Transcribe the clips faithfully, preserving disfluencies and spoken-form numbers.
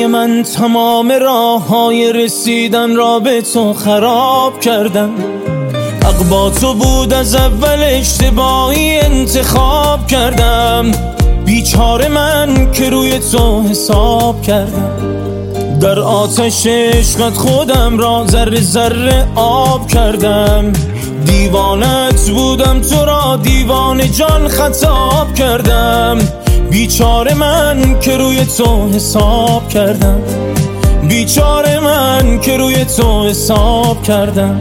من تمام راههای رسیدن را به تو خراب کردم. حق با تو بود از اول، اشتباهی انتخاب کردم. بیچاره من که روی تو حساب کردم. در آتش عشقت خودم را ذره ذره آب کردم. دیوانت بودم، تو را دیوانه جان خطاب کردم. بیچاره من که روی تو حساب کردم. بیچاره من که روی تو حساب کردم.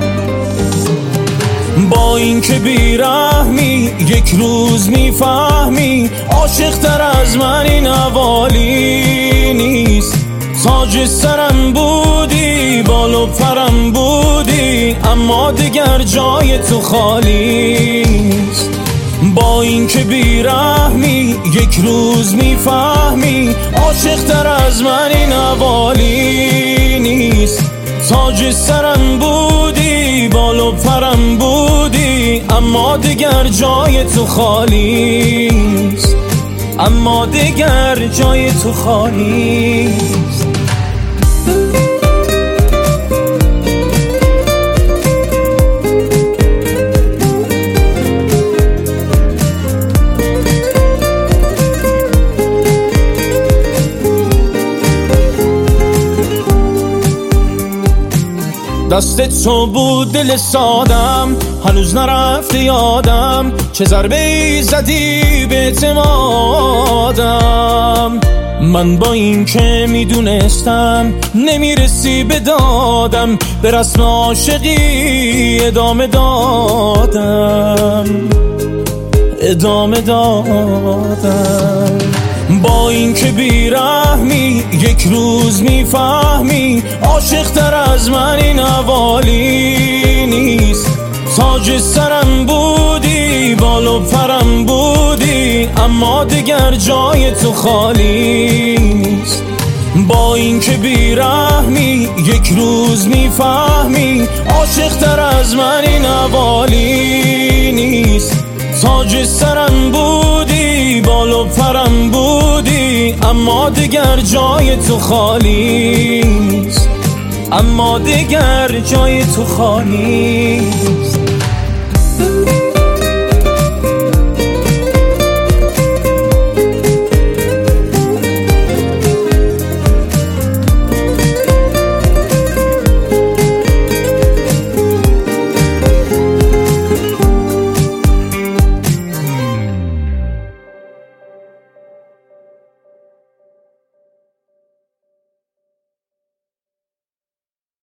با این که بیرحمی یک روز میفهمی، عاشق تر از من این حوالی نیست. تاج سرم بودی، بال و پرم بودی، اما دیگر جای تو خالی نیست. با این که بیرحمی یک روز میفهمی، عاشق تر از من این حوالی نیست. تاج سرم بودی، بال و پرم بودی، اما دیگر جای تو خالی نیست. اما دیگر جای تو خالی نیست. دست تو بود دل سادم، هنوز نرفته یادم. چه ضربه ای زدی به اعتمادم. من با این که میدونستم نمیرسی به دادم، به رسم عاشقی ادامه دادم. ادامه دادم. با این که بیرحمی یک روز میفهمی، عاشق تر از من این حوالی نیست. تاج سرم بودی، بال و پرم بودی، اما دیگر جای تو خالی نیست. با این که بیرحمی یک روز میفهمی، عاشق تر از من این حوالی نیست. تاج سرم بودی، بال و پرم بودی، اما دیگر جای تو خالی نیست. اما دیگر جای تو خالی نیست.